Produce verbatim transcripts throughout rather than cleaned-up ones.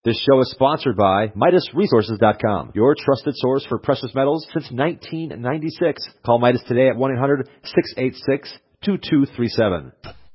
This show is sponsored by Midas Resources dot com, your trusted source for precious metals since nineteen ninety-six. Call Midas today at one eight hundred, six eight six, two two three seven.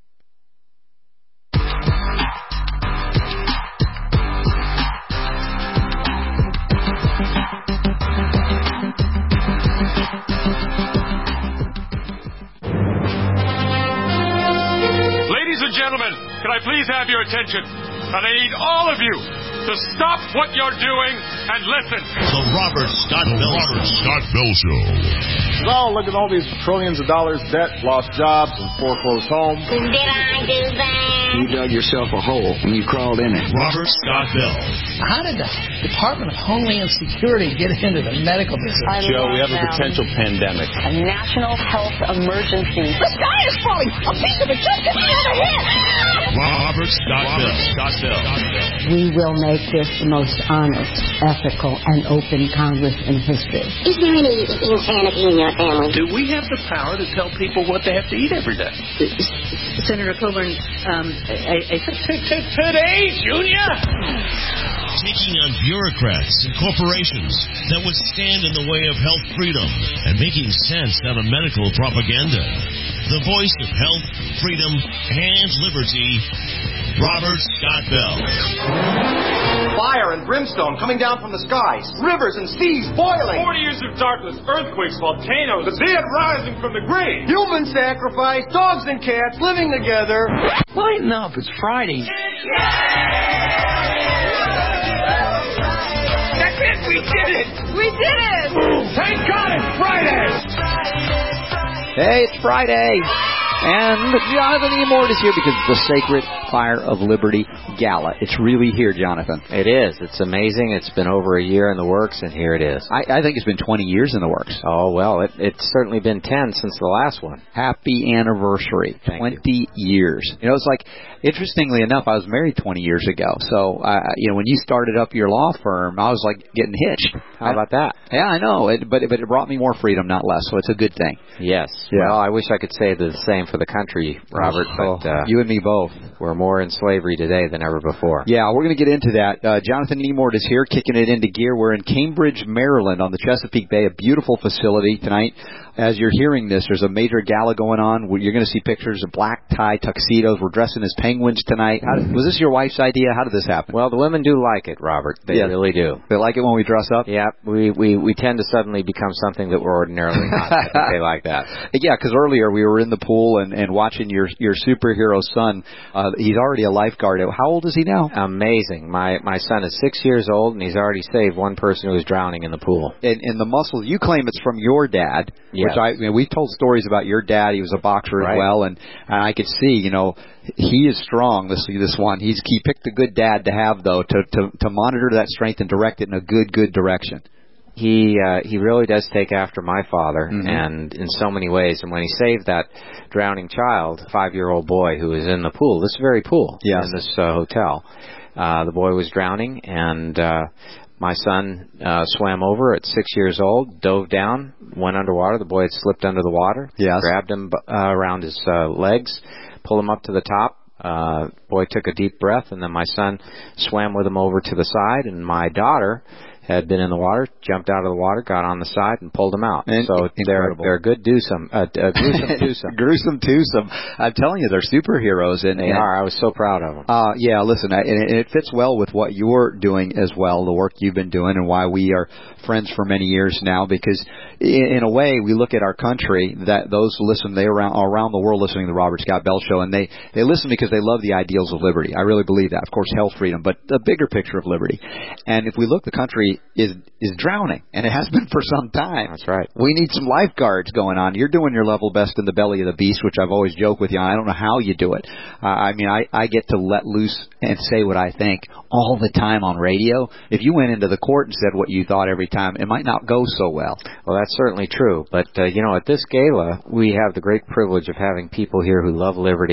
Ladies and gentlemen, can I please have your attention? And I need all of you to stop what you're doing and listen. The Robert Scott Bell Robert Scott Bell Show. Oh, look at all these trillions of dollars debt, lost jobs, and foreclosed homes. Did I do that? You dug yourself a hole when you crawled in it. Robert Scott Bell. How did the Department of Homeland Security get into the medical business? I Joe, we have them. a potential pandemic. A national health emergency. The sky is falling. A piece of it just hit me on the head. Robert Scott Bell. Scott Bell. We will make this the most honest, ethical, and open Congress in history. Is there any insanity in your family? Do we have the power to tell people what they have to eat every day? Senator Coburn, um, I, I, today, Junior? Taking on bureaucrats and corporations that would stand in the way of health freedom and making sense out of medical propaganda. The voice of health, freedom, and liberty, Robert Scott Bell. Fire and brimstone coming down from the skies. Rivers and seas boiling. Forty years of darkness, earthquakes, volcanoes, the dead rising from the grave. Human sacrifice, dogs and cats living together. Lighten up, it's Friday. That's it, we did it! we did it! Thank God it's Friday! Hey, it's Friday. And Jonathan E. Mort is here because it's the Sacred Fire of Liberty Gala. It's really here, Jonathan. It is. It's amazing. It's been over a year in the works, and here it is. I, I think it's been twenty years in the works. Oh, well, it, it's certainly been ten since the last one. Happy anniversary. Thank twenty you. years. You know, it's like, interestingly enough, I was married twenty years ago. So, uh, you know, when you started up your law firm, I was like getting hitched. How about that? Yeah, I know. It, but, but it brought me more freedom, not less. So it's a good thing. Yes. Yeah. Well, I wish I could say the same for the country, Robert, oh, but uh, you and me both. We're more in slavery today than ever before. Yeah, we're going to get into that. Uh, Jonathan E. Mort is here, kicking it into gear. We're in Cambridge, Maryland, on the Chesapeake Bay, a beautiful facility tonight. As you're hearing this, there's a major gala going on. You're going to see pictures of black tie tuxedos. We're dressing as penguins tonight. How did, was this your wife's idea? How did this happen? Well, the women do like it, Robert. They yeah. really do. They like it when we dress up? Yeah, we, we, we tend to suddenly become something that we're ordinarily not. I think they like that. Yeah, because earlier we were in the pool and, and watching your your superhero son. Uh, he's already a lifeguard. How old is he now? Amazing. My my son is six years old, and he's already saved one person who was drowning in the pool. And, and the muscles, you claim it's from your dad, yes. which I, you know, we told stories about your dad. He was a boxer right. as well, and, and I could see, you know, he is strong, this this one. He's he picked a good dad to have, though, to, to, to monitor that strength and direct it in a good, good direction. He uh, he really does take after my father, mm-hmm. and in so many ways. And when he saved that drowning child, five-year-old boy who was in the pool, this very pool, yes. in this uh, hotel, uh, the boy was drowning, and uh, my son uh, swam over at six years old, dove down, went underwater. The boy had slipped under the water, yes. grabbed him uh, around his uh, legs, pulled him up to the top. Uh, boy took a deep breath, and then my son swam with him over to the side, and my daughter had been in the water, jumped out of the water, got on the side, and pulled him out. And so they're they're good twosome, uh, uh, gruesome twosome. gruesome twosome. I'm telling you, they're superheroes. And, they and, are. I was so proud of them. Uh, yeah, listen, I, and it fits well with what you're doing as well, the work you've been doing, and why we are friends for many years now, because in, in a way, we look at our country, that those who listen, they around, around the world listening to the Robert Scott Bell Show, and they, they listen because they love the ideals of liberty. I really believe that. Of course, health, freedom, but the bigger picture of liberty. And if we look, the country is is drowning, and it has been for some time. That's right. We need some lifeguards going on. You're doing your level best in the belly of the beast, which I've always joked with you. I don't know how you do it. Uh, I mean, I, I get to let loose and say what I think all the time on radio. If you went into the court and said what you thought every time, it might not go so well. Well, that's certainly true. But, uh, you know, at this gala, we have the great privilege of having people here who love liberty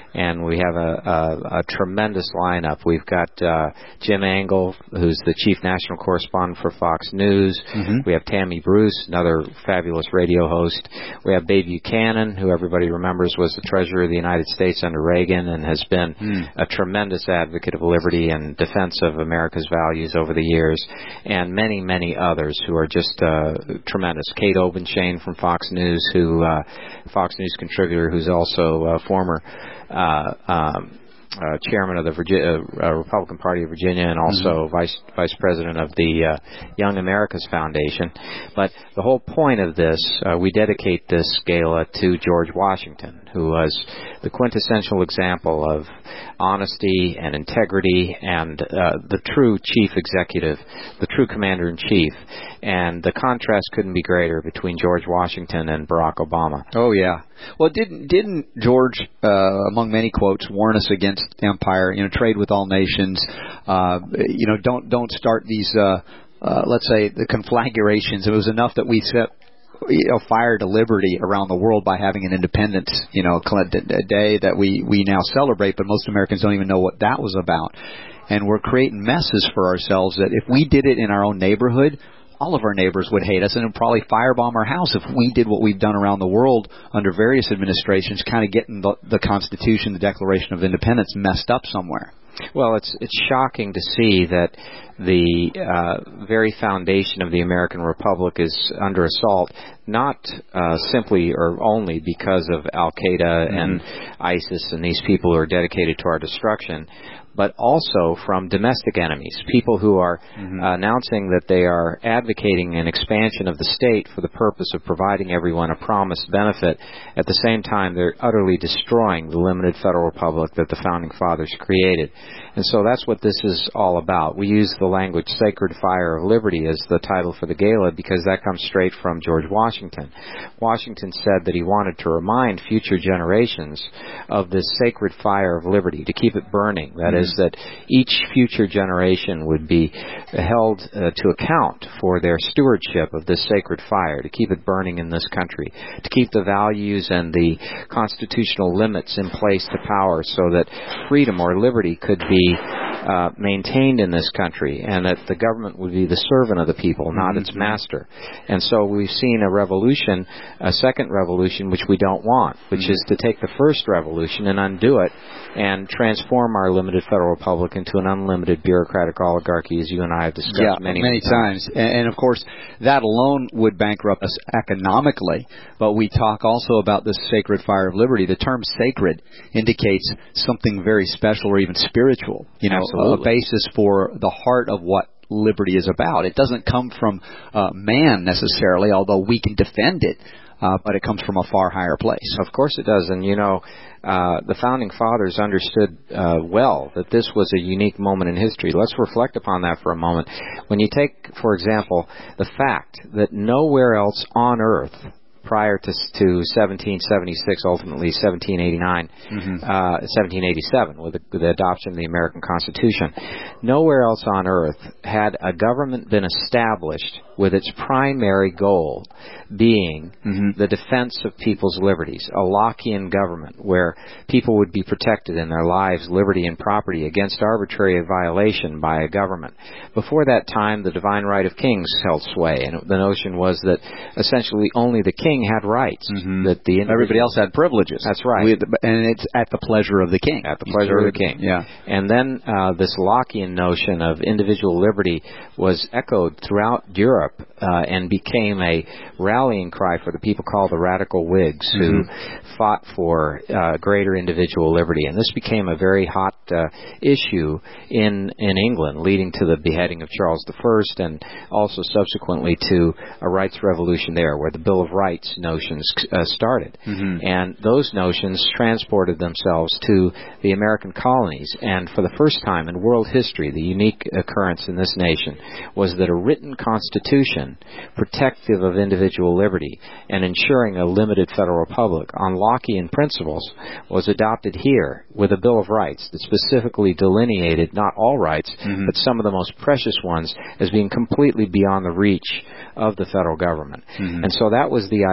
and we have a, a, a tremendous lineup. We've got uh, Jim Angle, who's the chief national correspondent for Fox News. Mm-hmm. We have Tammy Bruce, another fabulous radio host. We have Babe Buchanan, who everybody remembers was the Treasurer of the United States under Reagan and has been mm. a tremendous advocate of liberty and defense of America's values over the years, and many, many others who are just uh, tremendous. Kate Obenshain from Fox News, who uh, Fox News contributor, who's also a former uh, um, uh, chairman of the Virginia, uh, Republican Party of Virginia, and also mm-hmm. vice vice president of the uh, Young America's Foundation. But the whole point of this, uh, we dedicate this gala to George Washington, who was the quintessential example of honesty and integrity and uh, the true chief executive, the true commander-in-chief. And the contrast couldn't be greater between George Washington and Barack Obama. Oh, yeah. Well, didn't didn't George, uh, among many quotes, warn us against empire, you know, trade with all nations, uh, you know, don't don't start these, uh, uh, let's say, the conflagrations. It was enough that we set you know, fire to liberty around the world by having an independence, you know, a day that we, we now celebrate, but most Americans don't even know what that was about. And we're creating messes for ourselves that if we did it in our own neighborhood, all of our neighbors would hate us and would probably firebomb our house if we did what we've done around the world under various administrations, kind of getting the, the Constitution, the Declaration of Independence messed up somewhere. Well, it's it's shocking to see that the uh, very foundation of the American Republic is under assault, not uh, simply or only because of Al-Qaeda mm-hmm. and ISIS and these people who are dedicated to our destruction, but also from domestic enemies, people who are mm-hmm. uh, announcing that they are advocating an expansion of the state for the purpose of providing everyone a promised benefit. At the same time, they're utterly destroying the limited federal republic that the Founding Fathers created. And so that's what this is all about. We use the language Sacred Fire of Liberty as the title for the gala because that comes straight from George Washington. Washington said that he wanted to remind future generations of this sacred fire of liberty, to keep it burning. That mm-hmm. is, that each future generation would be held uh, to account for their stewardship of this sacred fire, to keep it burning in this country, to keep the values and the constitutional limits in place to power so that freedom or liberty could be Uh, maintained in this country, and that the government would be the servant of the people, not mm-hmm. its master. And so we've seen a revolution, a second revolution, which we don't want, which mm-hmm. is to take the first revolution and undo it and transform our limited federal republic into an unlimited bureaucratic oligarchy, as you and I have discussed yeah, many, many times. times. And, and, of course, that alone would bankrupt us economically, but we talk also about this sacred fire of liberty. The term sacred indicates something very special or even spiritual, you know, Absolutely. A basis for the heart of what liberty is about. It doesn't come from uh, man necessarily, although we can defend it, uh, but it comes from a far higher place. Of course it does. And, you know, uh, the Founding Fathers understood uh, well that this was a unique moment in history. Let's reflect upon that for a moment. When you take, for example, the fact that nowhere else on earth prior to, to seventeen seventy-six, ultimately seventeen eighty-nine, mm-hmm. uh, seventeen eighty-seven, with the, with the adoption of the American Constitution. Nowhere else on earth had a government been established with its primary goal being mm-hmm. the defense of people's liberties, a Lockean government where people would be protected in their lives, liberty, and property against arbitrary violation by a government. Before that time, the divine right of kings held sway, and the notion was that essentially only the king had rights. Mm-hmm. That the Everybody else had privileges. That's right. We, and it's at the pleasure of the king. At the pleasure of the king. Yeah. And then uh, this Lockean notion of individual liberty was echoed throughout Europe uh, and became a rallying cry for the people called the Radical Whigs, mm-hmm. who fought for uh, greater individual liberty. And this became a very hot uh, issue in in England, leading to the beheading of Charles the First, and also subsequently to a rights revolution there, where the Bill of Rights notions uh, started. Mm-hmm. And those notions transported themselves to the American colonies. And for the first time in world history, the unique occurrence in this nation was that a written constitution protective of individual liberty and ensuring a limited federal republic on Lockean principles was adopted here with a Bill of Rights that specifically delineated not all rights, mm-hmm. but some of the most precious ones as being completely beyond the reach of the federal government. Mm-hmm. And so that was the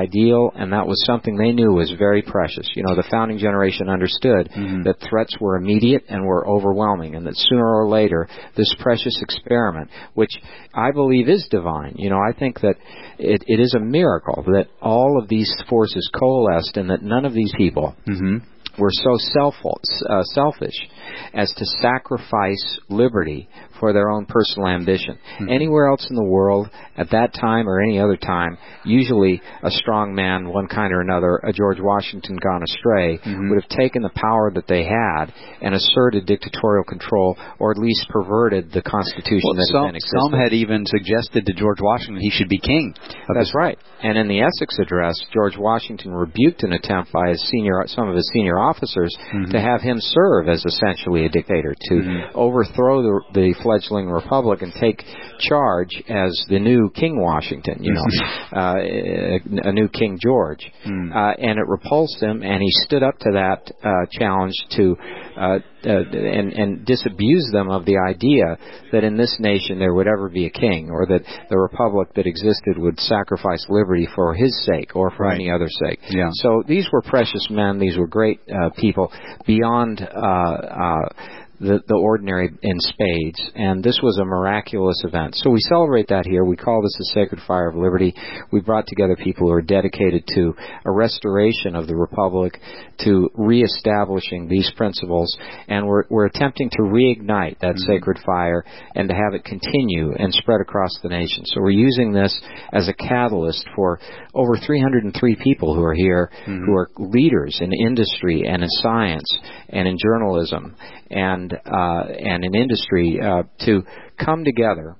ideal, and that was something they knew was very precious. You know, the founding generation understood mm-hmm. that threats were immediate and were overwhelming, and that sooner or later, this precious experiment, which I believe is divine, you know, I think that it, it is a miracle that all of these forces coalesced and that none of these people mm-hmm. were so self, uh, selfish as to sacrifice liberty for their own personal ambition. Mm-hmm. Anywhere else in the world, at that time or any other time, usually a strong man, one kind or another, a George Washington gone astray, mm-hmm. would have taken the power that they had and asserted dictatorial control, or at least perverted the Constitution well, that some, had been existed. Some had even suggested to George Washington he should be king. That's right. And in the Essex Address, George Washington rebuked an attempt by his senior, some of his senior officers mm-hmm. to have him serve as essentially a dictator, to mm-hmm. overthrow the, the fledgling republic and take charge as the new King Washington, you know, uh, a, a new King George. Mm. Uh, and it repulsed him, and he stood up to that uh, challenge to uh, uh, and, and disabuse them of the idea that in this nation there would ever be a king, or that the republic that existed would sacrifice liberty for his sake or for right. any other sake. Yeah. So these were precious men. These were great uh, people beyond uh, uh, The, the ordinary in spades, and this was a miraculous event. So we celebrate that here. We call this the Sacred Fire of Liberty. We brought together people who are dedicated to a restoration of the Republic, to reestablishing these principles, and we're, we're attempting to reignite that mm-hmm. sacred fire and to have it continue and spread across the nation. So we're using this as a catalyst for over three hundred three people who are here, mm-hmm. who are leaders in industry and in science and in journalism and uh, and in industry uh, to come together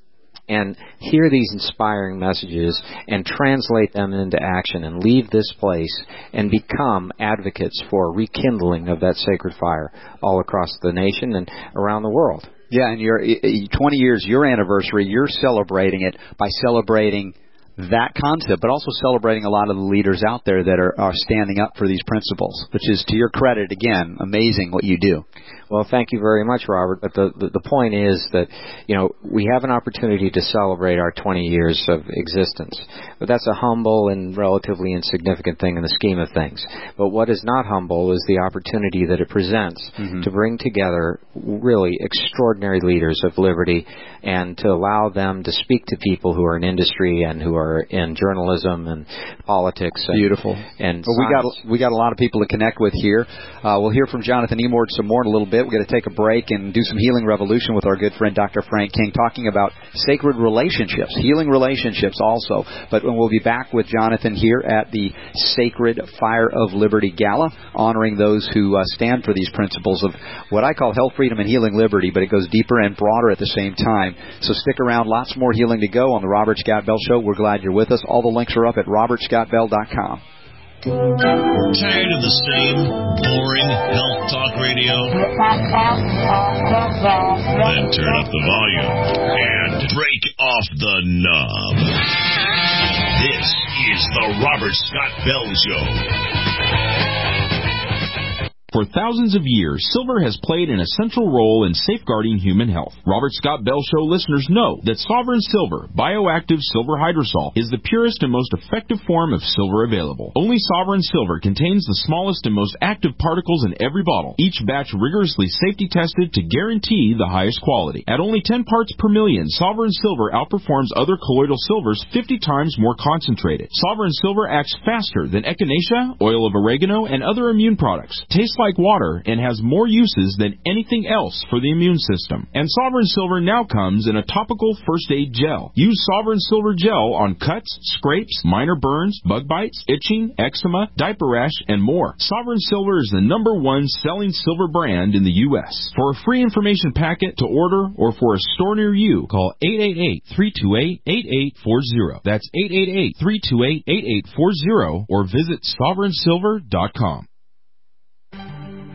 and hear these inspiring messages and translate them into action and leave this place and become advocates for rekindling of that sacred fire all across the nation and around the world. Yeah, and your twenty years, your anniversary, you're celebrating it by celebrating that concept, but also celebrating a lot of the leaders out there that are, are standing up for these principles, which is, to your credit, again, amazing what you do. Well, thank you very much, Robert. But the, the, the point is that, you know, we have an opportunity to celebrate our twenty years of existence. But that's a humble and relatively insignificant thing in the scheme of things. But what is not humble is the opportunity that it presents mm-hmm. to bring together really extraordinary leaders of liberty and to allow them to speak to people who are in industry and who are in journalism and politics. And, Beautiful. And well, we got we got a lot of people to connect with here. Uh, we'll hear from Jonathan Emord some more in a little bit. We're going to take a break and do some Healing Revolution with our good friend Doctor Frank King, talking about sacred relationships, healing relationships also. But we'll be back with Jonathan here at the Sacred Fire of Liberty Gala, honoring those who uh, stand for these principles of what I call health, freedom, and healing liberty, but it goes deeper and broader at the same time. So stick around. Lots more healing to go on the Robert Scott Bell Show. We're glad you're with us. All the links are up at robert scott bell dot com. Tired of the same boring health talk radio? Then turn up the volume and break off the knob. This is the Robert Scott Bell Show. For thousands of years, silver has played an essential role in safeguarding human health. Robert Scott Bell Show listeners know that Sovereign Silver, bioactive silver hydrosol, is the purest and most effective form of silver available. Only Sovereign Silver contains the smallest and most active particles in every bottle, each batch rigorously safety tested to guarantee the highest quality. At only ten parts per million, Sovereign Silver outperforms other colloidal silvers fifty times more concentrated. Sovereign Silver acts faster than echinacea, oil of oregano, and other immune products. Tastes like water and has more uses than anything else for the immune system. And Sovereign Silver now comes in a topical first aid gel. Use Sovereign Silver gel on cuts, scrapes, minor burns, bug bites, itching, eczema, diaper rash, and more. Sovereign Silver is the number one selling silver brand in the U S For a free information packet to order or for a store near you, call eight eight eight, three two eight, eight eight four zero. That's eight eight eight, three two eight, eight eight four zero or visit sovereign silver dot com.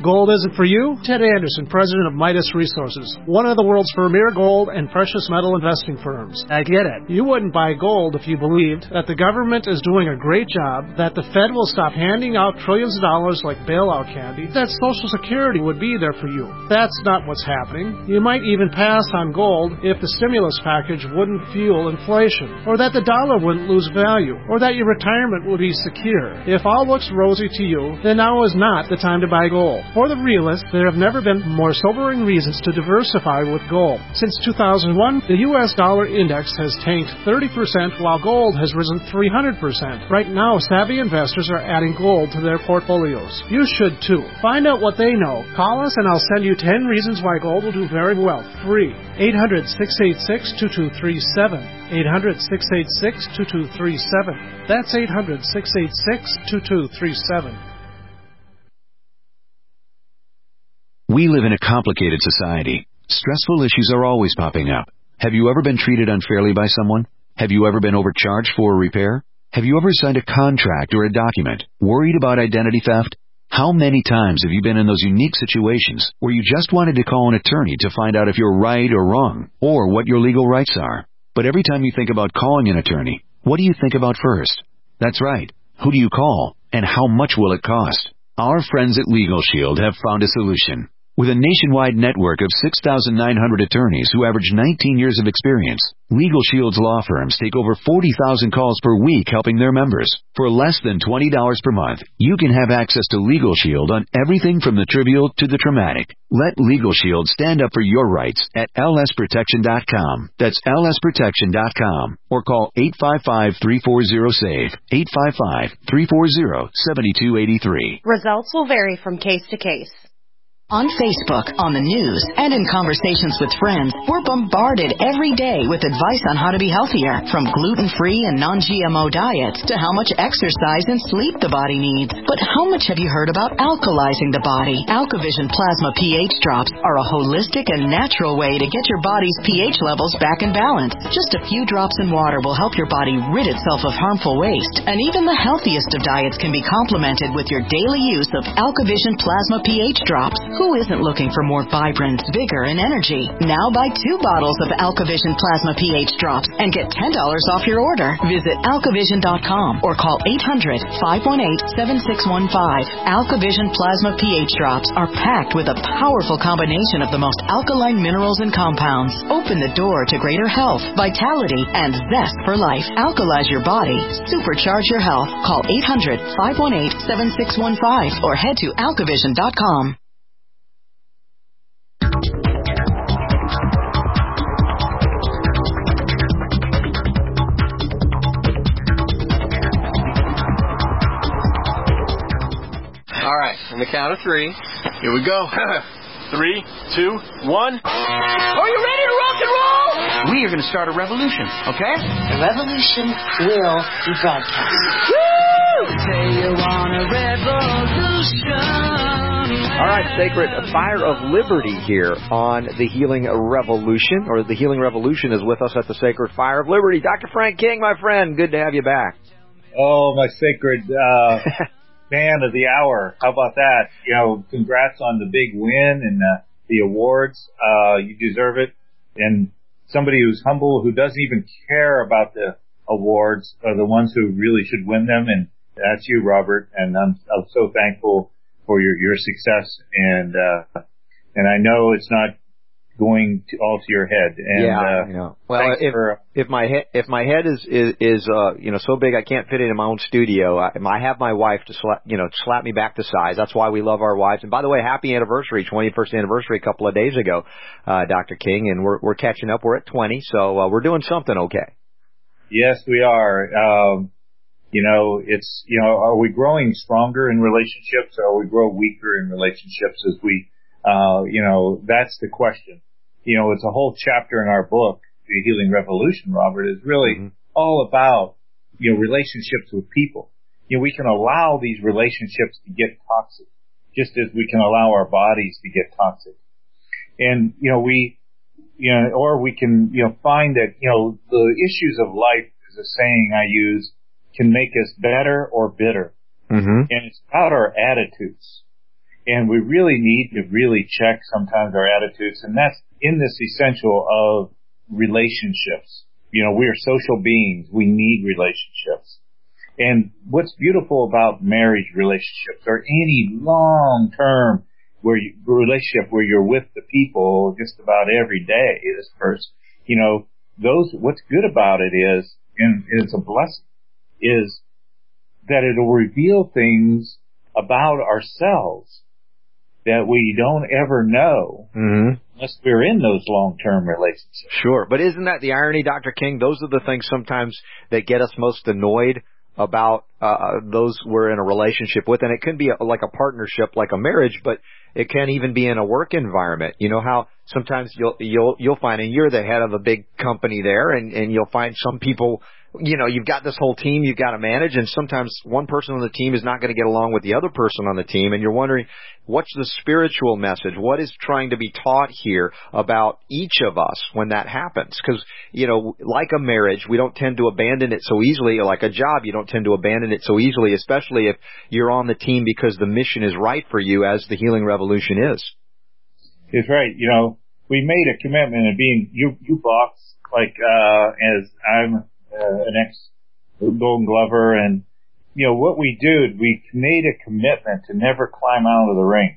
Gold isn't for you? Ted Anderson, president of Midas Resources, one of the world's premier gold and precious metal investing firms. I get it. You wouldn't buy gold if you believed that the government is doing a great job, that the Fed will stop handing out trillions of dollars like bailout candy, that Social Security would be there for you. That's not what's happening. You might even pass on gold if the stimulus package wouldn't fuel inflation, or that the dollar wouldn't lose value, or that your retirement would be secure. If all looks rosy to you, then now is not the time to buy gold. For the realist, there have never been more sobering reasons to diversify with gold. Since two thousand one, the U S dollar index has tanked thirty percent while gold has risen three hundred percent. Right now, savvy investors are adding gold to their portfolios. You should too. Find out what they know. Call us and I'll send you ten reasons why gold will do very well. Free. eight hundred, six eight six, two two three seven. eight hundred, six eight six, two two three seven. That's eight hundred, six eight six, two two three seven. We live in a complicated society. Stressful issues are always popping up. Have you ever been treated unfairly by someone? Have you ever been overcharged for a repair? Have you ever signed a contract or a document worried about identity theft? How many times have you been in those unique situations where you just wanted to call an attorney to find out if you're right or wrong, or what your legal rights are? But every time you think about calling an attorney, what do you think about first? That's right. Who do you call, and how much will it cost? Our friends at Legal Shield have found a solution. With a nationwide network of six thousand nine hundred attorneys who average nineteen years of experience, Legal Shield's law firms take over forty thousand calls per week helping their members. For less than twenty dollars per month, you can have access to Legal Shield on everything from the trivial to the traumatic. Let Legal Shield stand up for your rights at L S protection dot com. That's L S protection dot com. Or call eight five five, three four zero, S A V E, eight five five, three four zero, seven two eight three. Results will vary from case to case. On Facebook, on the news, and in conversations with friends, we're bombarded every day with advice on how to be healthier, from gluten-free and non-G M O diets to how much exercise and sleep the body needs. But how much have you heard about alkalizing the body? AlkaVision Plasma pH drops are a holistic and natural way to get your body's pH levels back in balance. Just a few drops in water will help your body rid itself of harmful waste, and even the healthiest of diets can be complemented with your daily use of AlkaVision Plasma pH drops. Who isn't looking for more vibrance, vigor, and energy? Now buy two bottles of AlkaVision Plasma pH drops and get ten dollars off your order. Visit alkavision dot com or call eight hundred, five one eight, seven six one five. AlkaVision Plasma pH drops are packed with a powerful combination of the most alkaline minerals and compounds. Open the door to greater health, vitality, and zest for life. Alkalize your body. Supercharge your health. Call eight hundred, five one eight, seven six one five or head to alkavision dot com. All right, on the count of three, here we go. Three, two, one. Are you ready to rock and roll? We are going to start a revolution, okay? The revolution will be broadcast. Woo! Say you want a revolution. All right, Sacred Fire of Liberty here on the Healing Revolution, or the Healing Revolution is with us at the Sacred Fire of Liberty. Doctor Frank King, my friend, good to have you back. Oh, my sacred uh, man of the hour. How about that? You know, congrats on the big win and uh, the awards. Uh, you deserve it. And somebody who's humble, who doesn't even care about the awards, are the ones who really should win them. And that's you, Robert. And I'm, I'm so thankful for your, your success. And, uh, and I know it's not going to all to your head. And, yeah, uh, you know. Well, if, for, if my head, if my head is, is, is, uh, you know, so big I can't fit it in my own studio, I, I have my wife to slap, you know, slap me back to size. That's why we love our wives. And by the way, happy anniversary, twenty-first anniversary a couple of days ago, uh, Doctor King. And we're, we're catching up. We're at twenty. So, uh, we're doing something okay. Yes, we are. Um, You know, it's, you know, are we growing stronger in relationships or are we grow weaker in relationships as we, uh, you know, that's the question. You know, it's a whole chapter in our book, The Healing Revolution, Robert, is really mm-hmm. all about, you know, relationships with people. You know, we can allow these relationships to get toxic, just as we can allow our bodies to get toxic. And, you know, we, you know, or we can, you know, find that, you know, the issues of life is a saying I use, can make us better or bitter. Mm-hmm. And it's about our attitudes. And we really need to really check sometimes our attitudes, and that's in this essential of relationships. You know, we are social beings. We need relationships. And what's beautiful about marriage relationships or any long-term where you, relationship where you're with the people just about every day, this person, you know, those, what's good about it is, and it's a blessing, is that it'll reveal things about ourselves that we don't ever know mm-hmm. unless we're in those long-term relationships. Sure. But isn't that the irony, Doctor King? Those are the things sometimes that get us most annoyed about uh, those we're in a relationship with. And it can be a, like a partnership, like a marriage, but it can even be in a work environment. You know how sometimes you'll you'll you'll find, and you're the head of a big company there, and, and you'll find some people, you know, you've got this whole team you've got to manage, and sometimes one person on the team is not going to get along with the other person on the team, and you're wondering, what's the spiritual message? What is trying to be taught here about each of us when that happens? Because, you know, like a marriage, we don't tend to abandon it so easily. Or like a job, you don't tend to abandon it so easily, especially if you're on the team because the mission is right for you, as the Healing Revolution is. It's right. You know, we made a commitment of being you, you box, like, uh, as I'm Uh, an ex-Golden Glover, and, you know, what we do, we made a commitment to never climb out of the ring.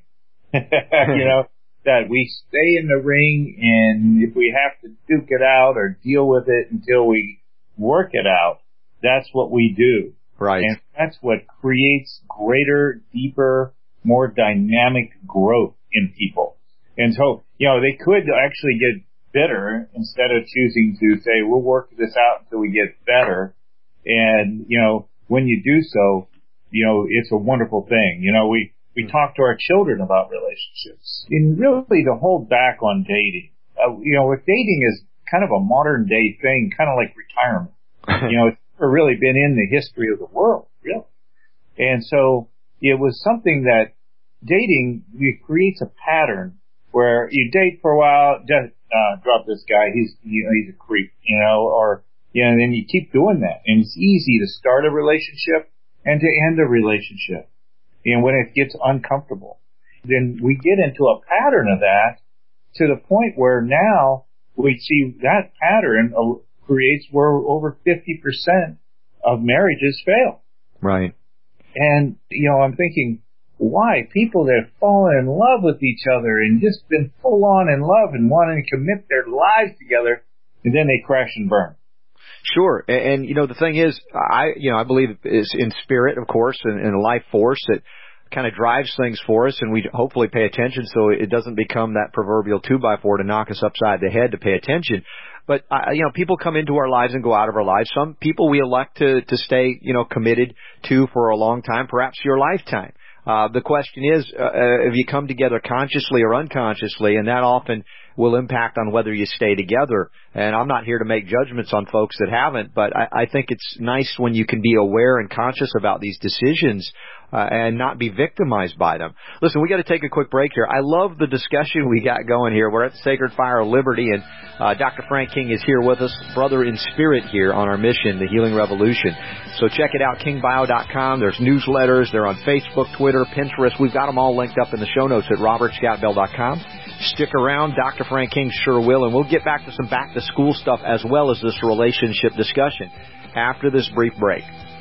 You know, that we stay in the ring, and if we have to duke it out or deal with it until we work it out, that's what we do. Right. And that's what creates greater, deeper, more dynamic growth in people. And so, you know, they could actually get bitter instead of choosing to say, we'll work this out until we get better. And, you know, when you do so, you know, it's a wonderful thing. You know, we, we mm-hmm. talk to our children about relationships. And really to hold back on dating. Uh, you know, if dating is kind of a modern day thing, kind of like retirement. You know, it's never really been in the history of the world, really. And so it was something that dating, it creates a pattern where you date for a while, just, uh, drop this guy, he's, you know, he's a creep, you know, or, you know, and then you keep doing that. And it's easy to start a relationship and to end a relationship. And when it gets uncomfortable, then we get into a pattern of that to the point where now we see that pattern creates where over fifty percent of marriages fail. Right. And, you know, I'm thinking, why? People that have fallen in love with each other and just been full on in love and wanting to commit their lives together, and then they crash and burn. Sure. And, and you know, the thing is, I, you know, I believe is in spirit, of course, and, and a life force that kind of drives things for us, and we hopefully pay attention so it doesn't become that proverbial two by four to knock us upside the head to pay attention. But, uh, you know, people come into our lives and go out of our lives. Some people we elect to, to stay, you know, committed to for a long time, perhaps your lifetime. Uh, the question is, uh, if you come together consciously or unconsciously, and that often will impact on whether you stay together. And I'm not here to make judgments on folks that haven't, but I, I think it's nice when you can be aware and conscious about these decisions uh, and not be victimized by them. Listen, we got to take a quick break here. I love the discussion we got going here. We're at the Sacred Fire of Liberty, and uh, Doctor Frank King is here with us, brother in spirit here on our mission, the Healing Revolution. So check it out, king bio dot com. There's newsletters. They're on Facebook, Twitter, Pinterest. We've got them all linked up in the show notes at robert scott bell dot com. Stick around. Doctor Frank King sure will, and we'll get back to some back-to-school stuff as well as this relationship discussion after this brief break.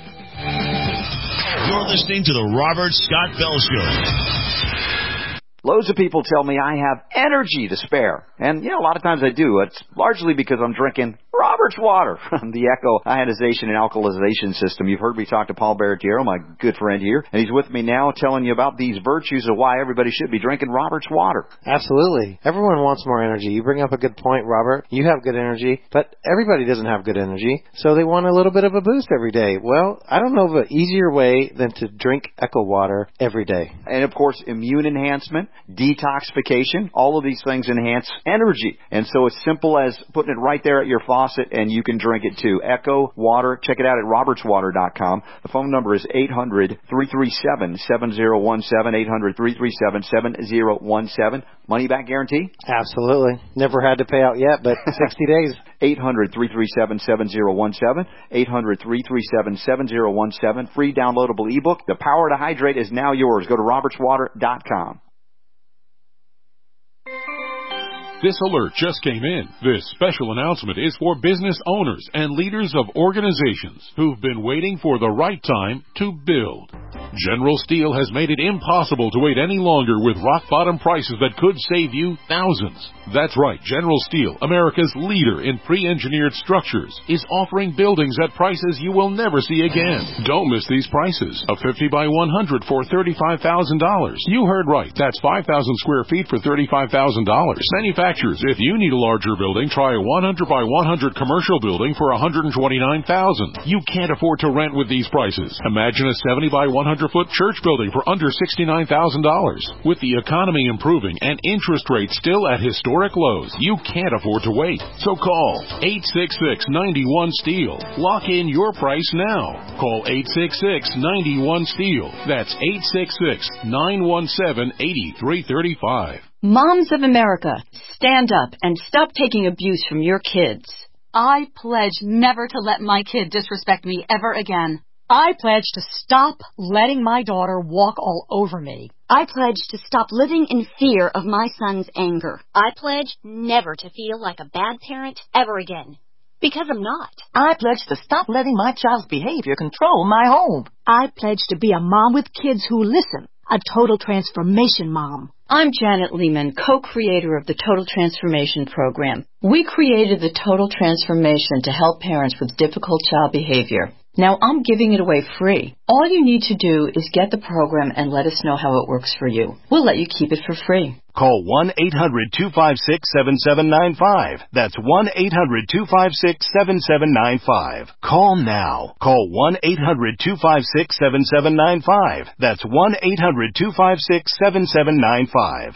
You're listening to the Robert Scott Bell Show. Loads of people tell me I have energy to spare. And, you know, a lot of times I do. It's largely because I'm drinking Robert's water from the Echo Ionization and Alkalization System. You've heard me talk to Paul Barretiero, my good friend here, and he's with me now telling you about these virtues of why everybody should be drinking Robert's water. Absolutely. Everyone wants more energy. You bring up a good point, Robert. You have good energy, but everybody doesn't have good energy, so they want a little bit of a boost every day. Well, I don't know of an easier way than to drink Echo water every day. And, of course, immune enhancement, detoxification, all of these things enhance energy. And so it's simple as putting it right there at your faucet and you can drink it too. Echo Water. Check it out at roberts water dot com. The phone number is eight hundred, three three seven, seven zero one seven, eight hundred, three three seven, seven zero one seven. Money back guarantee? Absolutely. Never had to pay out yet, but sixty days. eight hundred, three three seven, seven zero one seven, eight hundred, three three seven, seven zero one seven. Free downloadable ebook. The Power to Hydrate is now yours. Go to roberts water dot com. This alert just came in. This special announcement is for business owners and leaders of organizations who've been waiting for the right time to build. General Steel has made it impossible to wait any longer with rock-bottom prices that could save you thousands. That's right, General Steel, America's leader in pre-engineered structures, is offering buildings at prices you will never see again. Don't miss these prices. A fifty by one hundred for thirty-five thousand dollars. You heard right. That's five thousand square feet for thirty-five thousand dollars. Manufacturers, if you need a larger building, try a one hundred by one hundred commercial building for one hundred twenty-nine thousand dollars. You can't afford to rent with these prices. Imagine a seventy by one hundred foot church building for under sixty-nine thousand dollars. With the economy improving and interest rates still at historic lows, you can't afford to wait. So call eight six six, nine one, STEEL. Lock in your price now. Call eight six six, nine one, STEEL. That's eight six six, nine one seven, eight three three five. Moms of America, stand up and stop taking abuse from your kids. I pledge never to let my kid disrespect me ever again. I pledge to stop letting my daughter walk all over me. I pledge to stop living in fear of my son's anger. I pledge never to feel like a bad parent ever again. Because I'm not. I pledge to stop letting my child's behavior control my home. I pledge to be a mom with kids who listen. A total transformation mom. I'm Janet Lehman, co-creator of the Total Transformation Program. We created the Total Transformation to help parents with difficult child behavior. Now I'm giving it away free. All you need to do is get the program and let us know how it works for you. We'll let you keep it for free. Call one eight hundred, two five six, seven seven nine five. That's one eight hundred, two five six, seven seven nine five. Call now. Call one eight hundred, two five six, seven seven nine five. That's one eight hundred, two five six, seven seven nine five.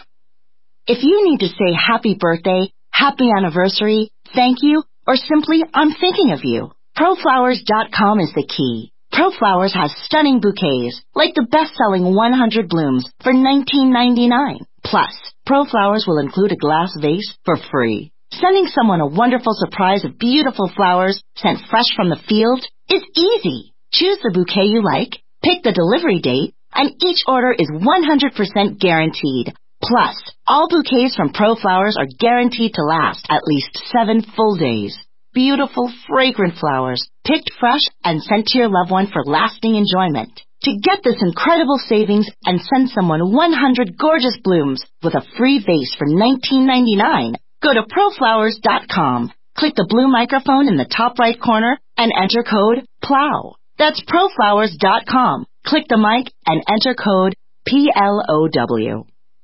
If you need to say happy birthday, happy anniversary, thank you, or simply I'm thinking of you, pro flowers dot com is the key. ProFlowers has stunning bouquets, like the best-selling one hundred blooms for nineteen ninety-nine. Plus, ProFlowers will include a glass vase for free. Sending someone a wonderful surprise of beautiful flowers sent fresh from the field is easy. Choose the bouquet you like, pick the delivery date, and each order is one hundred percent guaranteed. Plus, all bouquets from ProFlowers are guaranteed to last at least seven full days. Beautiful, fragrant flowers, picked fresh and sent to your loved one for lasting enjoyment. To get this incredible savings and send someone one hundred gorgeous blooms with a free vase for nineteen ninety-nine, go to pro flowers dot com. Click the blue microphone in the top right corner and enter code PLOW. That's pro flowers dot com. Click the mic and enter code P L O W.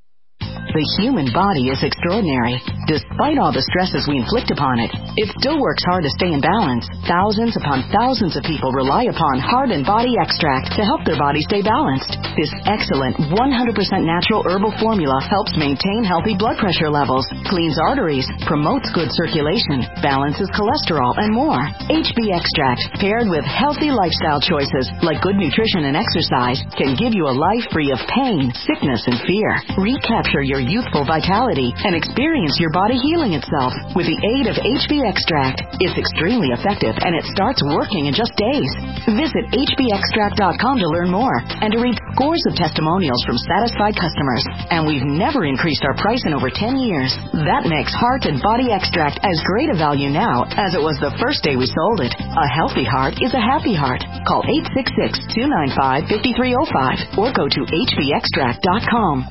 The human body is extraordinary. Despite all the stresses we inflict upon it, it still works hard to stay in balance. Thousands upon thousands of people rely upon Heart and Body Extract to help their body stay balanced. This excellent one hundred percent natural herbal formula helps maintain healthy blood pressure levels, cleans arteries, promotes good circulation, balances cholesterol, and more. H B Extract, paired with healthy lifestyle choices like good nutrition and exercise, can give you a life free of pain, sickness, and fear. Recapture your youthful vitality and experience your body healing itself with the aid of H B Extract. It's extremely effective and it starts working in just days. Visit H B extract dot com to learn more and to read scores of testimonials from satisfied customers. And we've never increased our price in over ten years. That makes Heart and Body Extract as great a value now as it was the first day we sold it. A healthy heart is a happy heart. Call eight six six, two nine five, five three zero five or go to H B extract dot com.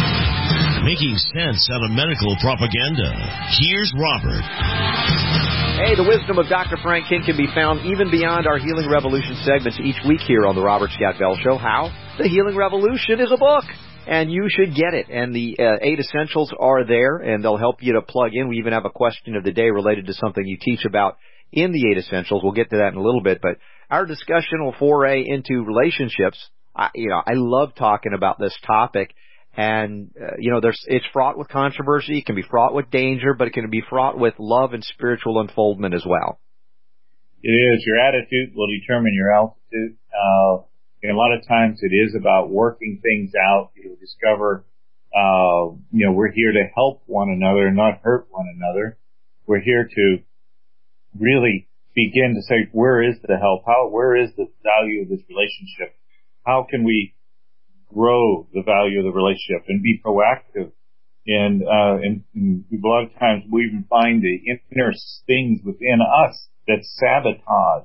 Making sense out of medical propaganda. Here's Robert. Hey, the wisdom of Doctor Frank King can be found even beyond our Healing Revolution segments each week here on the Robert Scott Bell Show. How? The Healing Revolution is a book, and you should get it. And the uh, eight essentials are there, and they'll help you to plug in. We even have a question of the day related to something you teach about in the eight essentials. We'll get to that in a little bit, but our discussion will foray into relationships. I, you know, I love talking about this topic. And, uh, you know, there's, it's fraught with controversy. It can be fraught with danger, but it can be fraught with love and spiritual unfoldment as well. It is. Your attitude will determine your altitude. Uh, and a lot of times it is about working things out. You'll discover, uh, you know, we're here to help one another, not hurt one another. We're here to really begin to say, where is the help? How, where is the value of this relationship? How can we grow the value of the relationship and be proactive? And, uh, and, and a lot of times we even find the inner things within us that sabotage,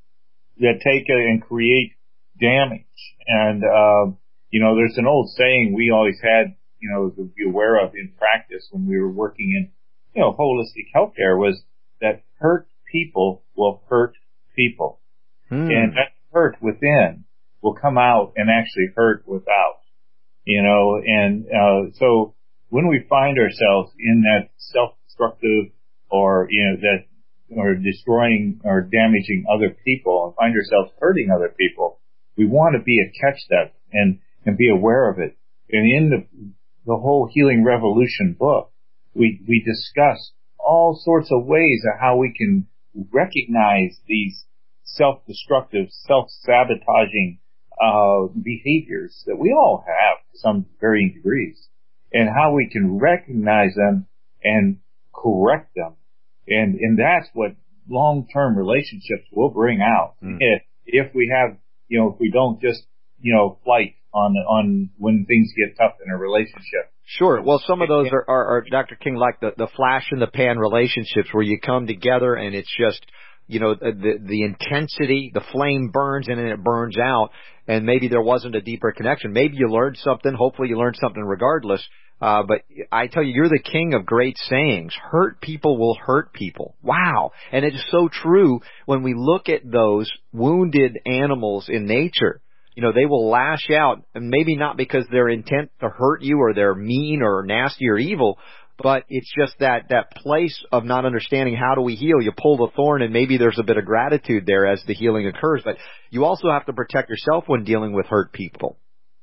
that take and create damage. And, uh, you know, there's an old saying we always had, you know, to be aware of in practice when we were working in, you know, holistic healthcare was that hurt people will hurt people. Hmm. And that hurt within will come out and actually hurt without, you know, and, uh, so when we find ourselves in that self-destructive or, you know, that, or destroying or damaging other people and find ourselves hurting other people, we want to be a catch that and, and be aware of it. And in the, the whole Healing Revolution book, we, we discuss all sorts of ways of how we can recognize these self-destructive, self-sabotaging uh behaviors that we all have to some varying degrees, and how we can recognize them and correct them. And and that's what long-term relationships will bring out. Mm. If, if we have, you know, if we don't just, you know, fight on on when things get tough in a relationship. Sure. Well, some of those are, are, are Doctor King, like the, the flash in the pan relationships where you come together and it's just, you know, the, the intensity, the flame burns and then it burns out, and maybe there wasn't a deeper connection. Maybe you learned something. Hopefully you learned something regardless. Uh, but I tell you, you're the king of great sayings. Hurt people will hurt people. Wow. And it's so true when we look at those wounded animals in nature. You know, they will lash out, and maybe not because they're intent to hurt you or they're mean or nasty or evil, but it's just that, that place of not understanding how do we heal. You pull the thorn and maybe there's a bit of gratitude there as the healing occurs, but you also have to protect yourself when dealing with hurt people.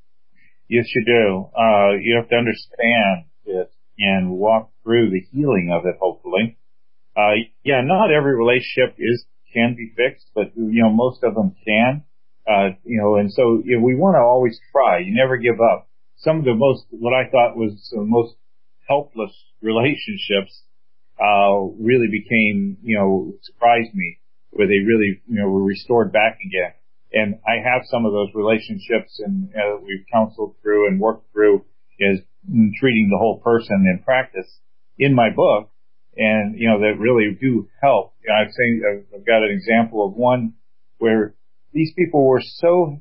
Yes, you do. Uh, you have to understand it and walk through the healing of it, hopefully. Uh, yeah, not every relationship is, can be fixed, but, you know, most of them can. Uh, you know, and so you know, we want to always try. You never give up. Some of the most, what I thought was the most helpless relationships, uh, really became, you know, surprised me, where they really, you know, were restored back again. And I have some of those relationships and uh, we've counseled through and worked through is treating the whole person in practice in my book. And, you know, that really do help. You know, I've seen, I've got an example of one where these people were so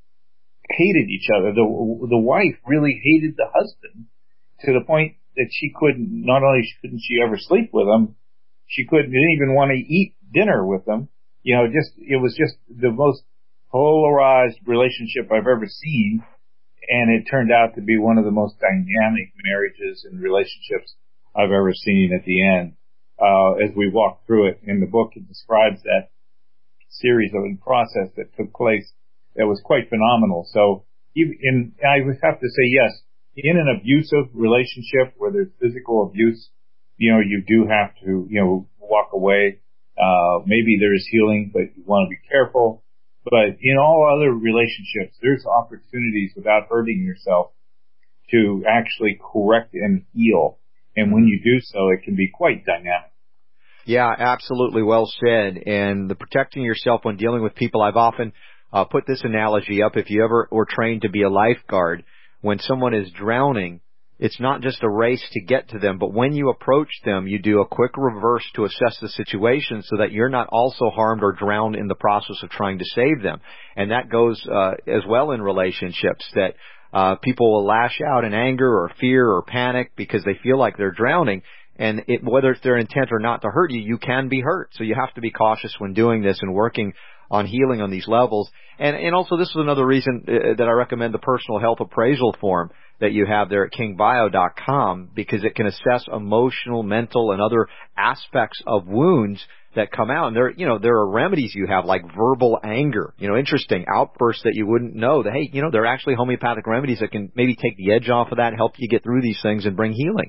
hated each other. The, the wife really hated the husband to the point that she couldn't, not only couldn't she ever sleep with him, she couldn't didn't even want to eat dinner with him. You know, just, it was just the most polarized relationship I've ever seen. And it turned out to be one of the most dynamic marriages and relationships I've ever seen at the end. Uh, as we walk through it in the book, it describes that series of a process that took place that was quite phenomenal. So even in, I would have to say yes, in an abusive relationship where there's physical abuse, you know, you do have to, you know, walk away. Uh, maybe there's healing, but you want to be careful. But in all other relationships, there's opportunities without hurting yourself to actually correct and heal. And when you do so, it can be quite dynamic. Yeah, absolutely well said. And the protecting yourself when dealing with people, I've often uh, put this analogy up. If you ever were trained to be a lifeguard, when someone is drowning, it's not just a race to get to them, but when you approach them, you do a quick reverse to assess the situation so that you're not also harmed or drowned in the process of trying to save them. And that goes uh, as well in relationships, that uh, people will lash out in anger or fear or panic because they feel like they're drowning. And it, whether it's their intent or not to hurt you, you can be hurt. So you have to be cautious when doing this and working on healing on these levels. And, and also this is another reason uh, that I recommend the personal health appraisal form that you have there at king bio dot com, because it can assess emotional, mental, and other aspects of wounds that come out. And there, you know, there are remedies you have like verbal anger, you know, interesting outbursts that you wouldn't know that, hey, you know, there are actually homeopathic remedies that can maybe take the edge off of that and help you get through these things and bring healing.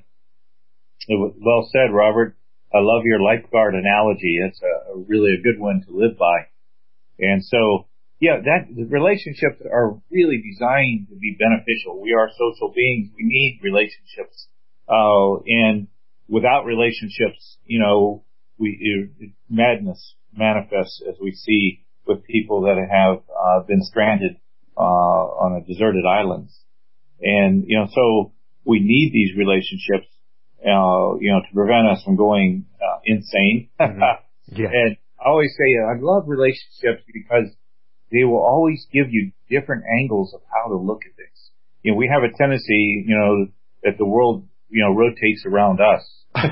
Well said, Robert. I love your lifeguard analogy. It's a, a really a good one to live by. And so, yeah, that the relationships are really designed to be beneficial. We are social beings. We need relationships. Uh, and without relationships, you know, we, it, madness manifests as we see with people that have, uh, been stranded, uh, on a deserted island. And, you know, so we need these relationships, uh, you know, to prevent us from going, uh, insane. Mm-hmm. Yeah. And I always say, I love relationships because they will always give you different angles of how to look at things. You know, we have a tendency, you know, that the world, you know, rotates around us.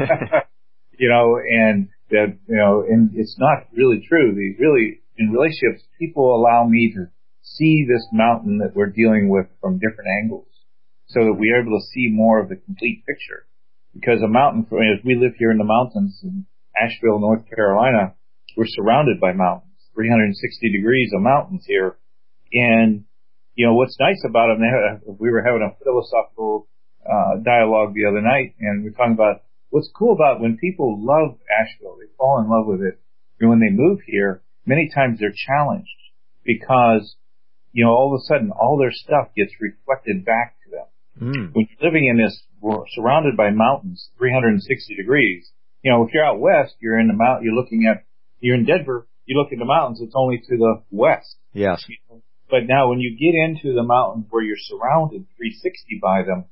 You know, and that, you know, and it's not really true. The really, in relationships, people allow me to see this mountain that we're dealing with from different angles so that we are able to see more of the complete picture. Because a mountain, as we live here in the mountains in Asheville, North Carolina, we're surrounded by mountains, three hundred sixty degrees of mountains here. And, you know, what's nice about them, we were having a philosophical uh, dialogue the other night, and we're talking about what's cool about when people love Asheville, they fall in love with it, and when they move here, many times they're challenged because, you know, all of a sudden all their stuff gets reflected back to them. Mm. When you're living in this, we're surrounded by mountains, three hundred sixty degrees, you know, if you're out west, you're in the mountain, you're looking at, you're in Denver, you look at the mountains, it's only to the west. Yes. But now when you get into the mountains where you're surrounded three sixty by them,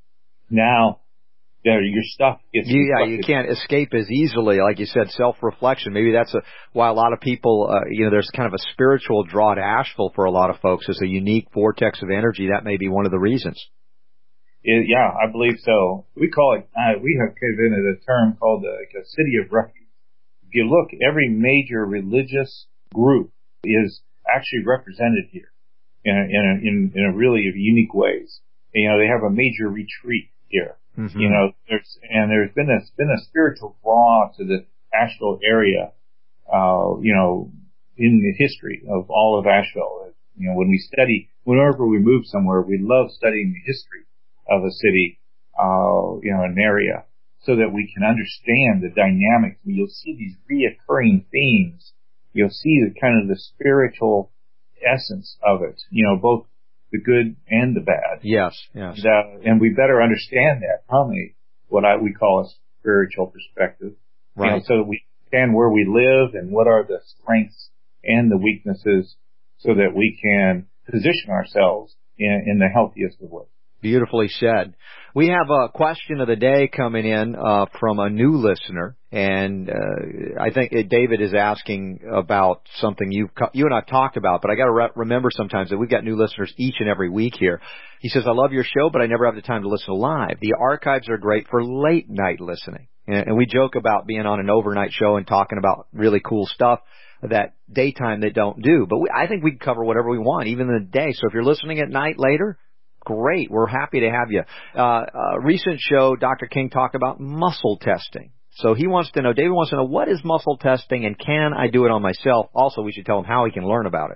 now there, your stuff gets you, Yeah, reflected. you can't escape as easily. Like you said, self-reflection. Maybe that's a, why a lot of people, uh, you know, there's kind of a spiritual draw to Asheville for a lot of folks. It's a unique vortex of energy. That may be one of the reasons. It, yeah, I believe so. We call it, uh, we have invented a term called uh, like a city of refuge. If you look, every major religious group is actually represented here in a, in a, in, in a really unique ways. You know, they have a major retreat here. Mm-hmm. You know, there's, and there's been a, been a spiritual draw to the Asheville area, uh, you know, in the history of all of Asheville. You know, when we study, whenever we move somewhere, we love studying the history of a city, uh, you know, an area, so that we can understand the dynamics. You'll see these reoccurring themes. You'll see the kind of the spiritual essence of it, you know, both the good and the bad. Yes, yes. And, uh, and we better understand that from a, what I, we call a spiritual perspective. Right. You know, so that we understand where we live and what are the strengths and the weaknesses so that we can position ourselves in, in the healthiest of ways. Beautifully said. We have a question of the day coming in uh, from a new listener, and uh, I think David is asking about something you you and I've talked about, but I got to re- remember sometimes that we've got new listeners each and every week here. He says, I love your show, but I never have the time to listen live. The archives are great for late night listening, and, and we joke about being on an overnight show and talking about really cool stuff that daytime they don't do, but we, I think we can cover whatever we want, even in the day. So if you're listening at night later, great. We're happy to have you. Uh, a recent show, Doctor King talked about muscle testing. So he wants to know, David wants to know, what is muscle testing and can I do it on myself? Also, we should tell him how he can learn about it.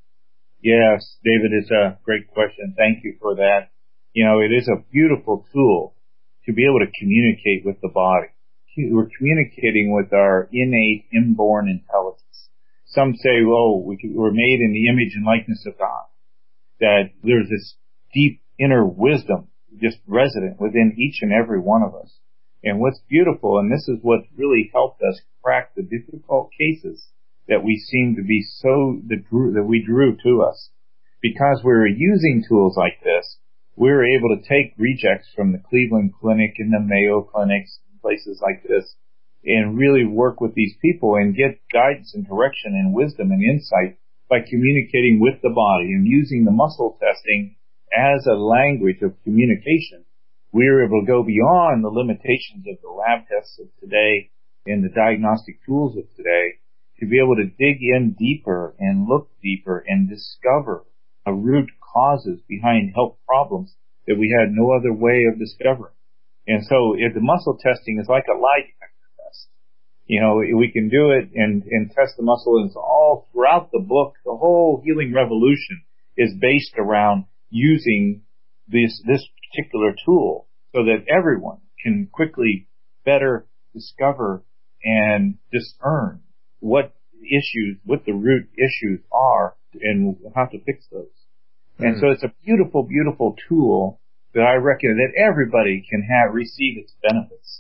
Yes, David, it's a great question. Thank you for that. You know, it is a beautiful tool to be able to communicate with the body. We're communicating with our innate, inborn intelligence. Some say, oh, we can, we're made in the image and likeness of God. That there's this deep inner wisdom just resident within each and every one of us. And what's beautiful, and this is what really helped us crack the difficult cases that we seem to be so, that, drew, that we drew to us. Because we were using tools like this, we were able to take rejects from the Cleveland Clinic and the Mayo Clinics, places like this, and really work with these people and get guidance and direction and wisdom and insight by communicating with the body and using the muscle testing as a language of communication we were able to go beyond the limitations of the lab tests of today and the diagnostic tools of today to be able to dig in deeper and look deeper and discover a root causes behind health problems that we had no other way of discovering. And so if the muscle testing is like a lie detector test. You know, we can do it and, and test the muscle, and it's all throughout the book. The whole healing revolution is based around using this, this particular tool so that everyone can quickly better discover and discern what issues, what the root issues are and how to fix those. Mm. And so it's a beautiful, beautiful tool that I reckon that everybody can have, receive its benefits.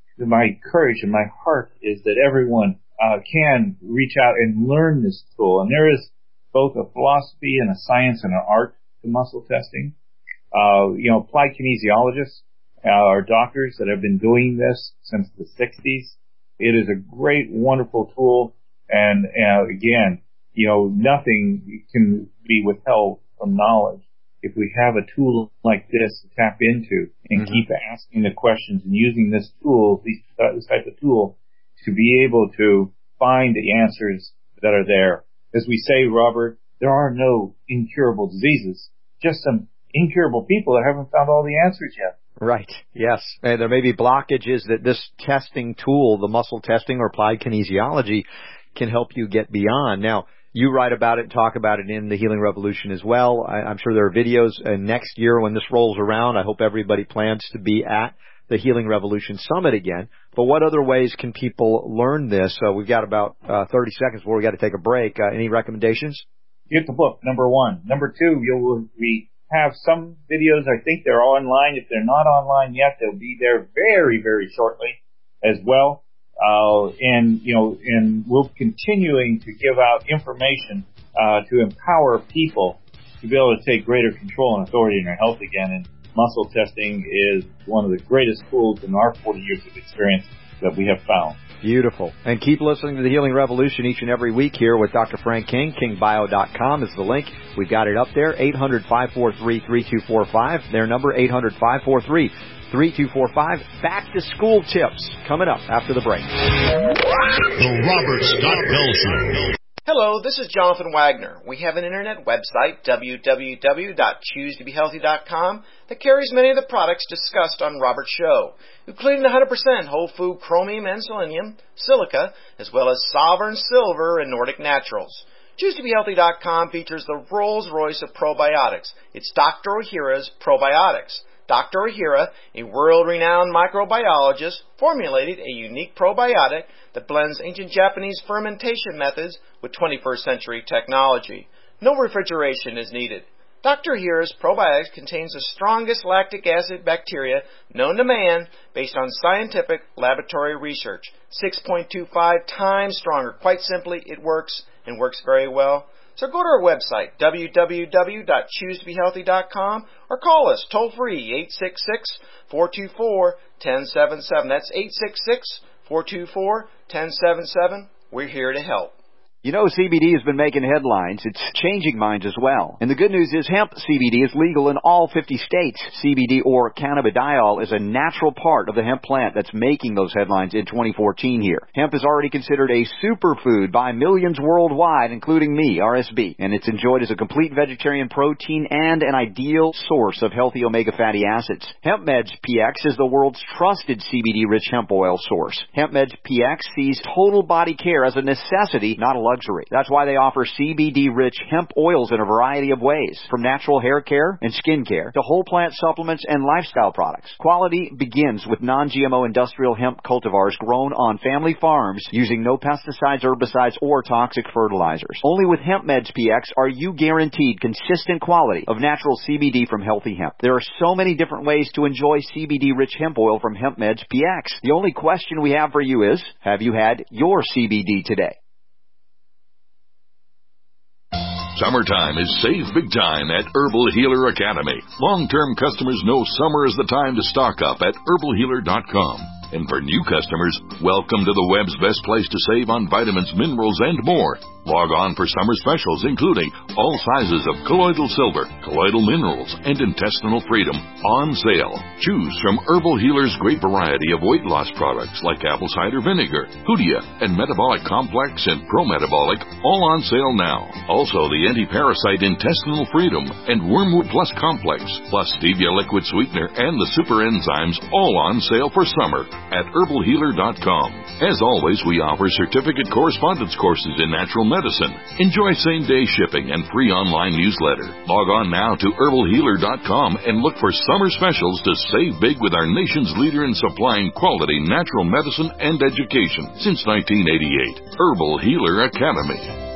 My courage and my heart is that everyone uh, can reach out and learn this tool. And there is both a philosophy and a science and an art to muscle testing. Uh, you know, applied kinesiologists uh, are doctors that have been doing this since the sixties. It is a great, wonderful tool. And uh, again, you know, nothing can be withheld from knowledge if we have a tool like this to tap into and mm-hmm. keep asking the questions and using this tool, this type of tool, to be able to find the answers that are there. As we say, Robert, there are no incurable diseases, just some incurable people that haven't found all the answers yet. Right. Yes. And there may be blockages that this testing tool, the muscle testing or applied kinesiology, can help you get beyond. Now, you write about it and talk about it in the Healing Revolution as well. I, I'm sure there are videos. And next year when this rolls around, I hope everybody plans to be at the Healing Revolution Summit again. But what other ways can people learn this? Uh, we've got about uh, thirty seconds before we got to take a break. Uh, any recommendations? Get the book, number one. Number two, you'll we have some videos. I think they're online. If they're not online yet, they'll be there very, very shortly as well. Uh, and, you know, and we're continuing to give out information, uh, to empower people to be able to take greater control and authority in their health again. And muscle testing is one of the greatest tools in our forty years of experience that we have found. Beautiful. And keep listening to the Healing Revolution each and every week here with Doctor Frank King. king bio dot com is the link. We've got it up there, eight hundred, five four three, three two four five. Their number, eight hundred, five four three, three two four five. Back to school tips coming up after the break. The Robert Scott Bell Show. Hello, this is Jonathan Wagner. We have an internet website, w w w dot choose to be healthy dot com, that carries many of the products discussed on Robert's show, including one hundred percent whole food chromium and selenium, silica, as well as Sovereign Silver and Nordic Naturals. choose to be healthy dot com features the Rolls-Royce of probiotics. It's Doctor Ohhira's Probiotics. Doctor Ohhira, a world-renowned microbiologist, formulated a unique probiotic that blends ancient Japanese fermentation methods with twenty-first century technology. No refrigeration is needed. Doctor Ohhira's probiotics contains the strongest lactic acid bacteria known to man based on scientific laboratory research. six point two five times stronger. Quite simply, it works and works very well. So go to our website, w w w dot choose to be healthy dot com, or call us toll-free, eight six six, four two four, one zero seven seven. That's eight six six, four two four, one zero seven seven. We're here to help. You know, C B D has been making headlines. It's changing minds as well. And the good news is hemp C B D is legal in all fifty states. C B D, or cannabidiol, is a natural part of the hemp plant that's making those headlines in twenty fourteen here. Hemp is already considered a superfood by millions worldwide, including me, R S B. And it's enjoyed as a complete vegetarian protein and an ideal source of healthy omega fatty acids. HempMeds P X is the world's trusted C B D-rich hemp oil source. HempMeds P X sees total body care as a necessity, not a luxury. That's why they offer C B D-rich hemp oils in a variety of ways, from natural hair care and skin care to whole plant supplements and lifestyle products. Quality begins with non G M O industrial hemp cultivars grown on family farms using no pesticides, herbicides, or toxic fertilizers. Only with HempMeds P X are you guaranteed consistent quality of natural C B D from healthy hemp. There are so many different ways to enjoy C B D-rich hemp oil from HempMeds P X. The only question we have for you is, have you had your C B D today? Summertime is save big time at Herbal Healer Academy. Long-term customers know summer is the time to stock up at herbal healer dot com. And for new customers, welcome to the web's best place to save on vitamins, minerals, and more. Log on for summer specials, including all sizes of colloidal silver, colloidal minerals, and intestinal freedom on sale. Choose from Herbal Healer's great variety of weight loss products like apple cider vinegar, Hoodia, and Metabolic Complex and Pro-Metabolic, all on sale now. Also, the anti-parasite intestinal freedom and Wormwood Plus Complex, plus Stevia liquid sweetener and the super enzymes, all on sale for summer at herbal healer dot com. As always, we offer certificate correspondence courses in natural medicine. Enjoy same-day shipping and free online newsletter. Log on now to herbal healer dot com and look for summer specials to save big with our nation's leader in supplying quality natural medicine and education since nineteen eighty-eight. Herbal Healer Academy.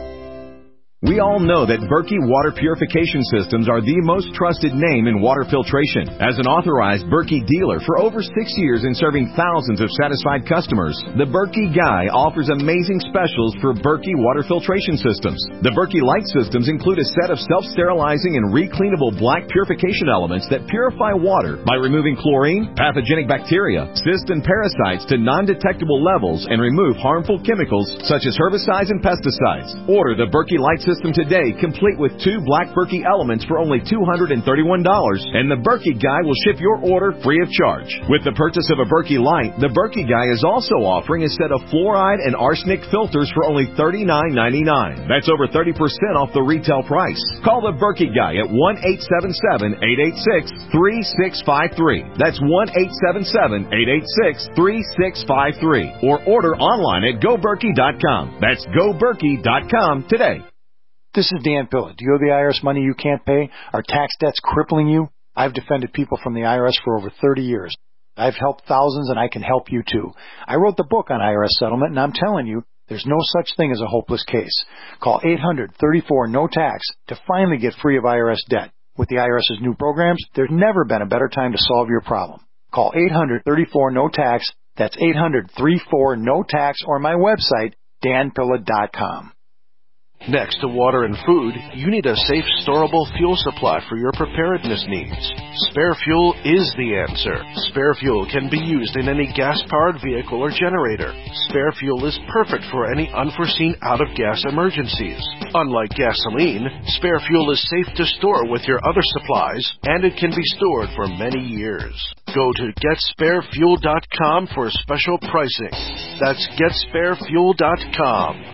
We all know that Berkey Water Purification Systems are the most trusted name in water filtration. As an authorized Berkey dealer for over six years and serving thousands of satisfied customers, the Berkey Guy offers amazing specials for Berkey Water Filtration Systems. The Berkey Light Systems include a set of self-sterilizing and recleanable black purification elements that purify water by removing chlorine, pathogenic bacteria, cysts, and parasites to non-detectable levels and remove harmful chemicals such as herbicides and pesticides. Order the Berkey Light System System today, complete with two black Berkey elements for only two hundred thirty-one dollars, and the Berkey Guy will ship your order free of charge. With the purchase of a Berkey Light, the Berkey Guy is also offering a set of fluoride and arsenic filters for only thirty-nine ninety-nine. That's over thirty percent off the retail price. Call the Berkey Guy at one eight seven seven, eight eight six, three six five three. That's one eight seven seven, eight eight six, three six five three. Or order online at go berkey dot com. That's go berkey dot com today. This is Dan Pilla. Do you owe the I R S money you can't pay? Are tax debts crippling you? I've defended people from the I R S for over thirty years. I've helped thousands, and I can help you too. I wrote the book on I R S settlement, and I'm telling you, there's no such thing as a hopeless case. Call eight hundred, thirty-four, no tax to finally get free of I R S debt. With the IRS's new programs, there's never been a better time to solve your problem. Call eight hundred, thirty-four, no tax. That's eight hundred, thirty-four, no tax, or my website, dan pilla dot com. Next to water and food, you need a safe, storable fuel supply for your preparedness needs. Spare Fuel is the answer. Spare Fuel can be used in any gas-powered vehicle or generator. Spare Fuel is perfect for any unforeseen out-of-gas emergencies. Unlike gasoline, Spare Fuel is safe to store with your other supplies, and it can be stored for many years. Go to get spare fuel dot com for special pricing. That's get spare fuel dot com.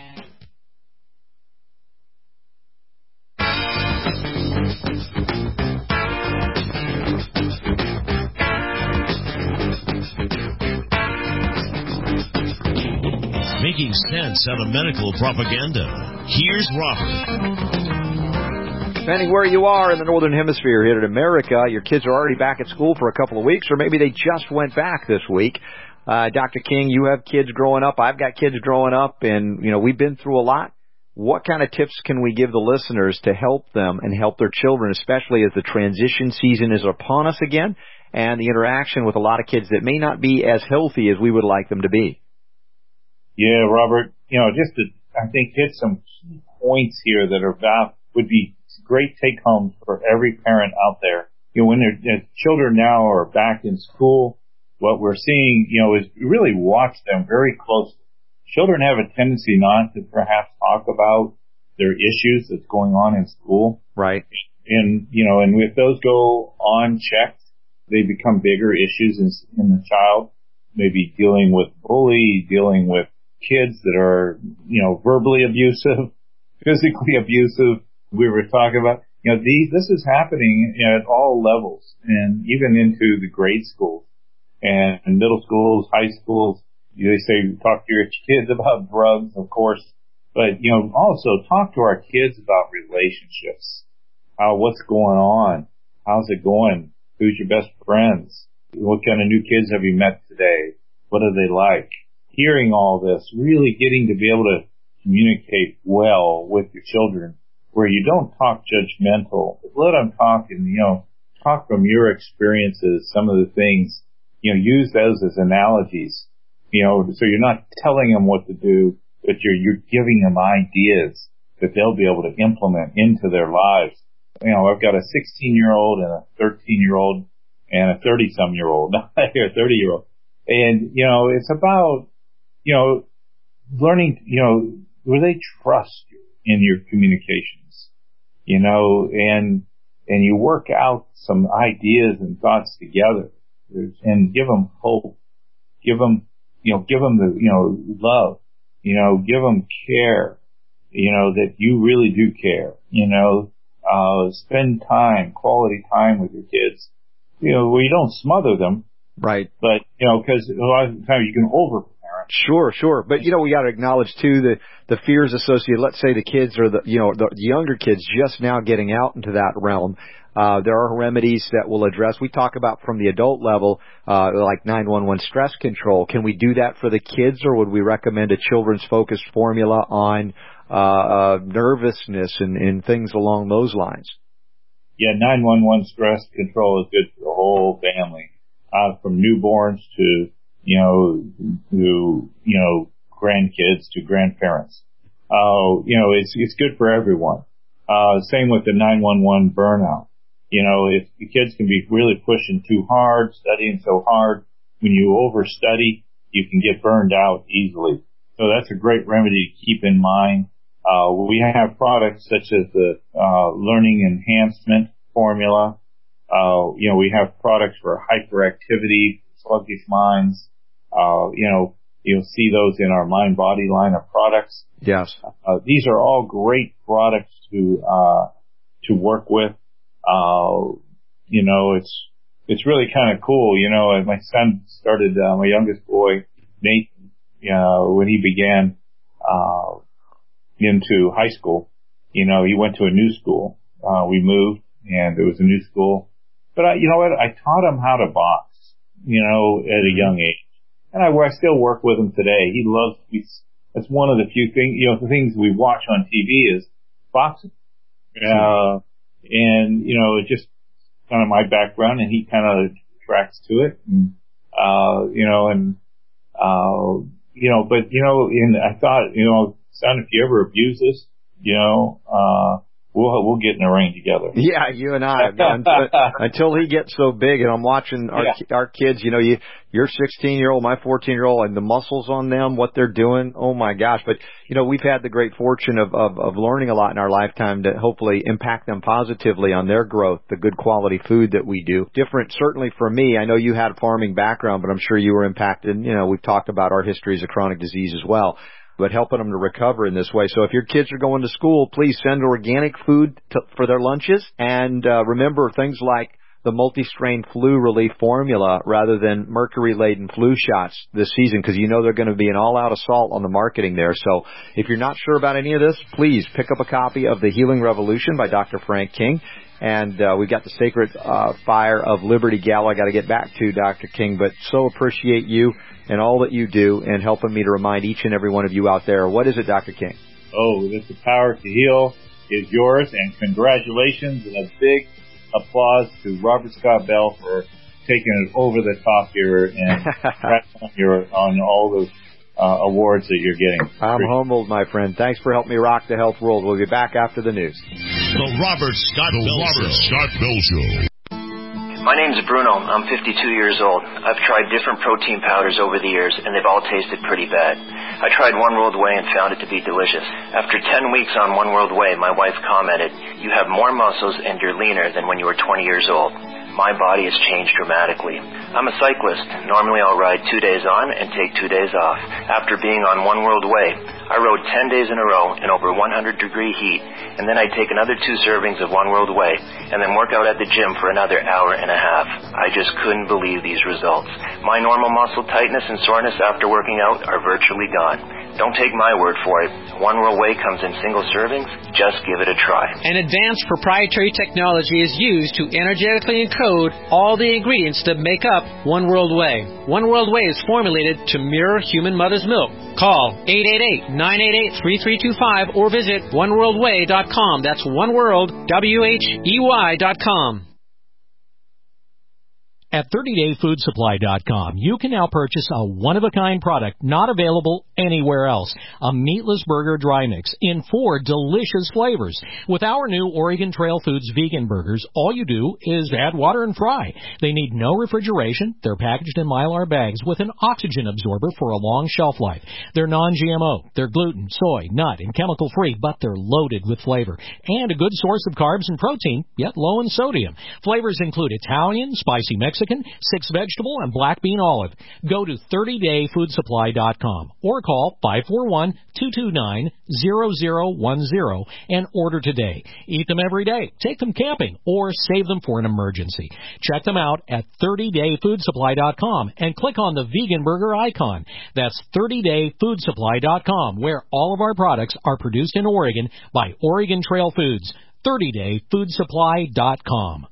Making sense out of medical propaganda. Here's Robert. Depending where you are in the Northern Hemisphere here in America, your kids are already back at school for a couple of weeks, or maybe they just went back this week. Uh, Doctor King, you have kids growing up. I've got kids growing up, and, you know, we've been through a lot. What kind of tips can we give the listeners to help them and help their children, especially as the transition season is upon us again and the interaction with a lot of kids that may not be as healthy as we would like them to be? Yeah, Robert, you know, just to, I think, hit some key points here that are about, would be great take-homes for every parent out there. You know, when their you know, children now are back in school, what we're seeing, you know, is really watch them very closely. Children have a tendency not to perhaps talk about their issues that's going on in school. Right. And, you know, and if those go unchecked, they become bigger issues in, in the child. Maybe dealing with bully, dealing with kids that are, you know, verbally abusive, physically abusive. We were talking about, you know, these, this is happening at all levels and even into the grade schools and middle schools, high schools. They say talk to your kids about drugs, of course, but, you know, also talk to our kids about relationships. How, what's going on? How's it going? Who's your best friends? What kind of new kids have you met today? What are they like? Hearing all this, really getting to be able to communicate well with your children where you don't talk judgmental. Let them talk and, you know, talk from your experiences, some of the things, you know, use those as analogies, you know, so you're not telling them what to do, but you're, you're giving them ideas that they'll be able to implement into their lives. You know, I've got a sixteen year old and a thirteen year old and a thirty some year old, not a thirty year old. And, you know, it's about, you know, learning, you know, where they trust you in your communications, you know, and, and you work out some ideas and thoughts together and give them hope, give them, you know, give them the, you know, love, you know, give them care, you know, that you really do care, you know, uh, spend time, quality time with your kids, you know, where you don't smother them. Right. But, you know, because a lot of times you can over-parent. Sure, sure. But, you know, we got to acknowledge, too, the, the fears associated. Let's say the kids are the, you know, the younger kids just now getting out into that realm. Uh, there are remedies that will address, we talk about from the adult level, uh, like nine one one stress control. Can we do that for the kids, or would we recommend a children's focused formula on, uh, uh, nervousness and, and things along those lines? Yeah, nine one one stress control is good for the whole family. Uh, from newborns to, you know, to, you know, grandkids to grandparents. Uh, you know, it's, it's good for everyone. Uh, same with the nine one one burnout. You know, if the kids can be really pushing too hard, studying so hard, when you overstudy, you can get burned out easily. So that's a great remedy to keep in mind. Uh, we have products such as the, uh, learning enhancement formula. Uh, you know, we have products for hyperactivity, sluggish minds. Uh, you know, you'll see those in our Mind Body line of products. Yes. Uh, these are all great products to, uh, to work with. Uh, you know, it's, it's really kind of cool. You know, my son started, uh, my youngest boy, Nathan, uh, when he began, uh, into high school, you know, he went to a new school. Uh, we moved and it was a new school. But I, you know what? I taught him how to box, you know, at a young age. And I, I still work with him today. He loves, he's, that's one of the few things, you know, the things we watch on T V is boxing. Uh, and, you know, it's just kind of my background and he kind of tracks to it. And, uh, you know, and, uh, you know, but, you know, and I thought, you know, son, if you ever abuse this, you know, uh, We'll we'll get in a ring together. Yeah, you and I. until, until he gets so big, and I'm watching our yeah. our kids. You know, you your sixteen year old, my fourteen year old, and the muscles on them, what they're doing. Oh my gosh! But you know, we've had the great fortune of of, of learning a lot in our lifetime to hopefully impact them positively on their growth. The good quality food that we do. Different, certainly for me. I know you had a farming background, but I'm sure you were impacted. You know, we've talked about our histories of chronic disease as well, but helping them to recover in this way. So if your kids are going to school, please send organic food to, for their lunches. And uh, remember things like the multi-strain flu relief formula rather than mercury-laden flu shots this season, because you know they're going to be an all-out assault on the marketing there. So if you're not sure about any of this, please pick up a copy of The Healing Revolution by Doctor Frank King. And uh, we got the Sacred uh, Fire of Liberty Gala I got to get back to, Doctor King, but so appreciate you and all that you do and helping me to remind each and every one of you out there. What is it, Doctor King? Oh, this the power to heal is yours, and congratulations and a big applause to Robert Scott Bell for taking it over the top here and on, your, on all those uh, awards that you're getting. I'm humbled, my friend. Thanks for helping me rock the health world. We'll be back after the news. The Robert Scott the Bell Robert Show. Scott Bell Show. My name's Bruno. I'm fifty-two years old. I've tried different protein powders over the years, and they've all tasted pretty bad. I tried One World Whey and found it to be delicious. After ten weeks on One World Whey, my wife commented, "You have more muscles and you're leaner than when you were twenty years old." My body has changed dramatically. I'm a cyclist. Normally I'll ride two days on and take two days off. After being on One World Whey, I rode ten days in a row in over one hundred degree heat, and then I'd take another two servings of One World Whey, and then work out at the gym for another hour and a half. I just couldn't believe these results. My normal muscle tightness and soreness after working out are virtually gone. Don't take my word for it. One World Whey comes in single servings. Just give it a try. An advanced proprietary technology is used to energetically encode all the ingredients that make up One World Whey. One World Whey is formulated to mirror human mother's milk. Call eight eight eight, nine eight eight, three three two five or visit one world way dot com. That's One World, W H E Y dot com. At thirty day food supply dot com, you can now purchase a one-of-a-kind product not available anywhere else. A meatless burger dry mix in four delicious flavors. With our new Oregon Trail Foods vegan burgers, all you do is add water and fry. They need no refrigeration. They're packaged in Mylar bags with an oxygen absorber for a long shelf life. They're non G M O. They're gluten, soy, nut, and chemical-free, but they're loaded with flavor. And a good source of carbs and protein, yet low in sodium. Flavors include Italian, spicy Mexican, six vegetable, and black bean olive. Go to thirty day food supply dot com or call five four one, two two nine, zero zero one zero and order today. Eat them every day, take them camping, or save them for an emergency. Check them out at thirty day food supply dot com and click on the vegan burger icon. That's thirty day food supply dot com, where all of our products are produced in Oregon by Oregon Trail Foods. thirty day food supply dot com.